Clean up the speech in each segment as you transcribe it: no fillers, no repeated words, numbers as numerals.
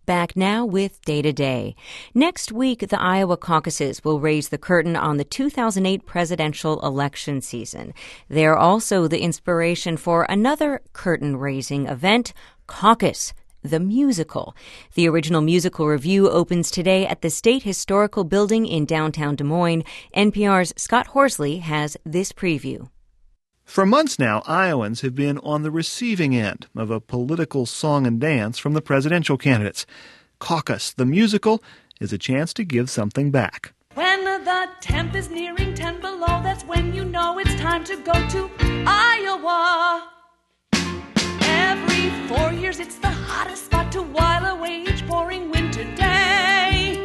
Back now with Day to Day. Next week, the Iowa caucuses will raise the curtain on the 2008 presidential election season. They're also the inspiration for another curtain-raising event, Caucus, the musical. The original musical review opens today at the State Historical Building in downtown Des Moines. NPR's Scott Horsley has this preview. For months now, Iowans have been on the receiving end of a political song and dance from the presidential candidates. Caucus, the musical, is a chance to give something back. When the temp is nearing 10 below, that's when you know it's time to go to Iowa. Every 4 years, it's the hottest spot to while away each pouring winter day.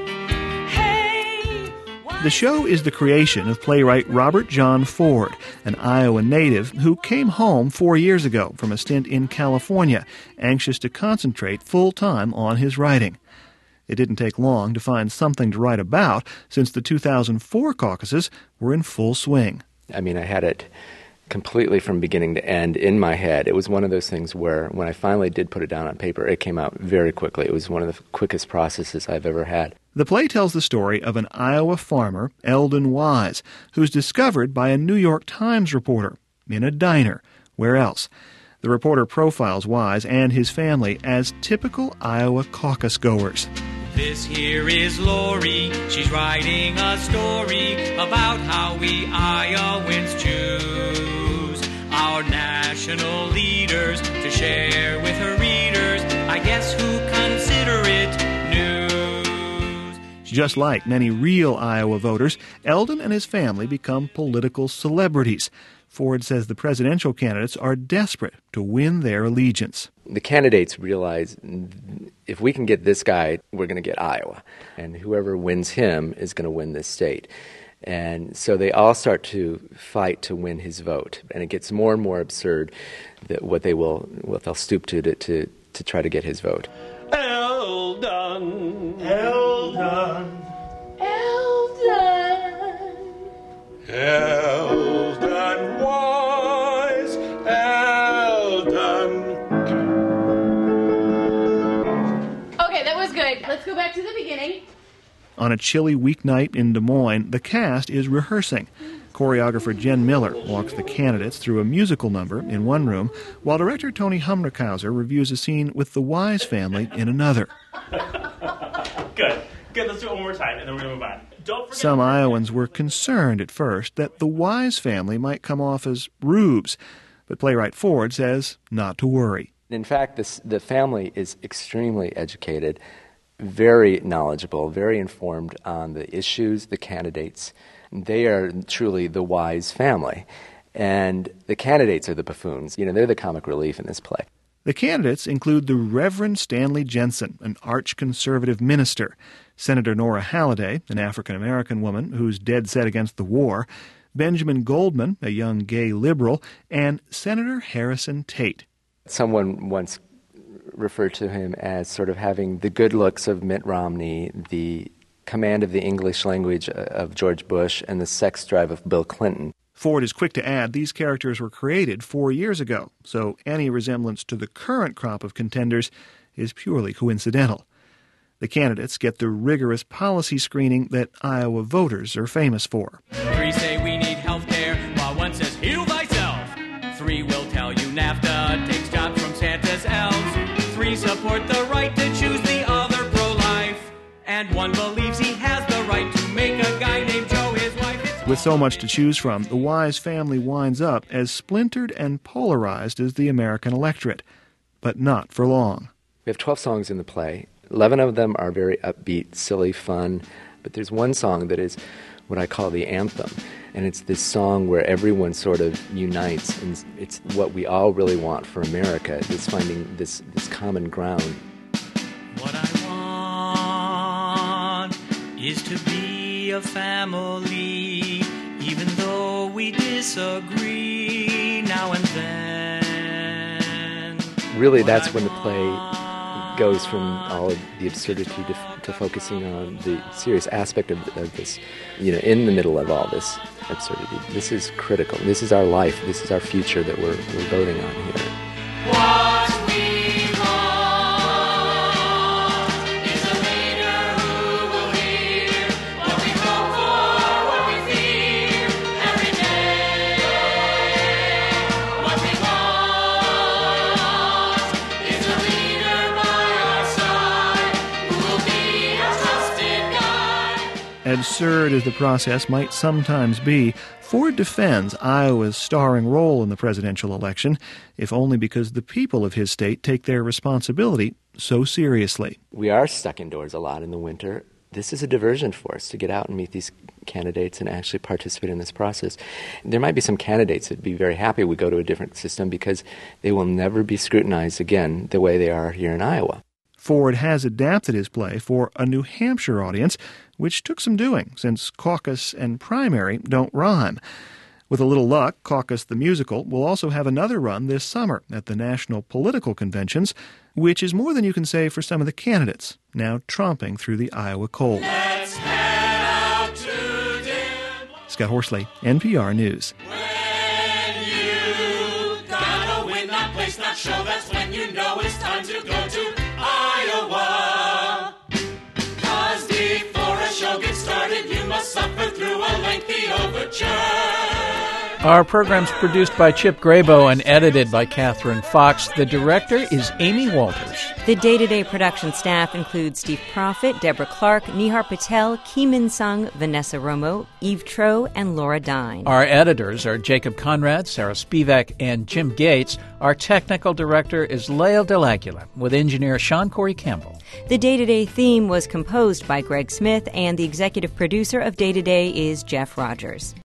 The show is the creation of playwright Robert John Ford, an Iowa native who came home 4 years ago from a stint in California, anxious to concentrate full-time on his writing. It didn't take long to find something to write about, since the 2004 caucuses were in full swing. I mean, I had it completely from beginning to end in my head. It was one of those things where when I finally did put it down on paper, it came out very quickly. It was one of the quickest processes I've ever had. The play tells the story of an Iowa farmer, Eldon Wise, who's discovered by a New York Times reporter in a diner. Where else? The reporter profiles Wise and his family as typical Iowa caucus goers. This here is Lori. She's writing a story about how we Iowans choose our national leaders to share with her readers, I guess, who consider it news. Just like many real Iowa voters, Eldon and his family become political celebrities. Ford says the presidential candidates are desperate to win their allegiance. The candidates realize if we can get this guy, we're going to get Iowa. And whoever wins him is going to win this state. And so they all start to fight to win his vote. And it gets more and more absurd that what they'll stoop to try to get his vote. Eldon, Eldon, Eldon, Eldon Wise, Eldon. Okay, that was good. Let's go back to the beginning. On a chilly weeknight in Des Moines, the cast is rehearsing. Choreographer Jen Miller walks the candidates through a musical number in one room, while director Tony Humrichhauser reviews a scene with the Wise family in another. Good. Let's do it one more time, and then we're going to move on. Don't forget. Some Iowans were concerned at first that the Wise family might come off as rubes, but playwright Ford says not to worry. In fact, the family is extremely educated, very knowledgeable, very informed on the issues, the candidates. They are truly the Wise family. And the candidates are the buffoons. They're the comic relief in this play. The candidates include the Reverend Stanley Jensen, an arch-conservative minister, Senator Nora Halliday, an African-American woman who's dead set against the war, Benjamin Goldman, a young gay liberal, and Senator Harrison Tate. Someone once referred to him as sort of having the good looks of Mitt Romney, the command of the English language of George Bush, and the sex drive of Bill Clinton. Ford is quick to add these characters were created 4 years ago, so any resemblance to the current crop of contenders is purely coincidental. The candidates get the rigorous policy screening that Iowa voters are famous for. 3 say we need health care, while 1 says heal thyself. 3 will tell you NAFTA takes jobs from Santa's elves. 3 support the right to choose the other pro-life. And 1 believes he has the right to make a guy named Joe his wife. With so much to choose from, the Wise family winds up as splintered and polarized as the American electorate. But not for long. We have 12 songs in the play. 11 of them are very upbeat, silly, fun. But there's one song that is what I call the anthem. And it's this song where everyone sort of unites. And it's what we all really want for America, is finding this common ground. What I want is to be a family, even though we disagree now and then. Really, that's when the play goes from all of the absurdity to focusing on the serious aspect of this, in the middle of all this absurdity. This is critical. This is our life. This is our future that we're voting on here. What we want Absurd as the process might sometimes be, Ford defends Iowa's starring role in the presidential election, if only because the people of his state take their responsibility so seriously. We are stuck indoors a lot in the winter. This is a diversion for us to get out and meet these candidates and actually participate in this process. There might be some candidates that'd be very happy we go to a different system because they will never be scrutinized again the way they are here in Iowa. Ford has adapted his play for a New Hampshire audience, which took some doing since caucus and primary don't rhyme. With a little luck, Caucus the Musical will also have another run this summer at the national political conventions, which is more than you can say for some of the candidates, now tromping through the Iowa cold. Let's head out to dim. Scott Horsley, NPR News. When you gotta win that place, that show, that's when you know it's time to go to Iowa. 'Cause before a show gets started, you must suffer through a lengthy overture. Our program's produced by Chip Graybo and edited by Catherine Fox. The director is Amy Walters. The day-to-day production staff includes Steve Proffitt, Deborah Clark, Nihar Patel, Keeman Sung, Vanessa Romo, Eve Tro, and Laura Dine. Our editors are Jacob Conrad, Sarah Spivak, and Jim Gates. Our technical director is Lael Delagula, with engineer Sean Corey Campbell. The Day-to-Day theme was composed by Greg Smith, and the executive producer of Day-to-Day is Jeff Rogers.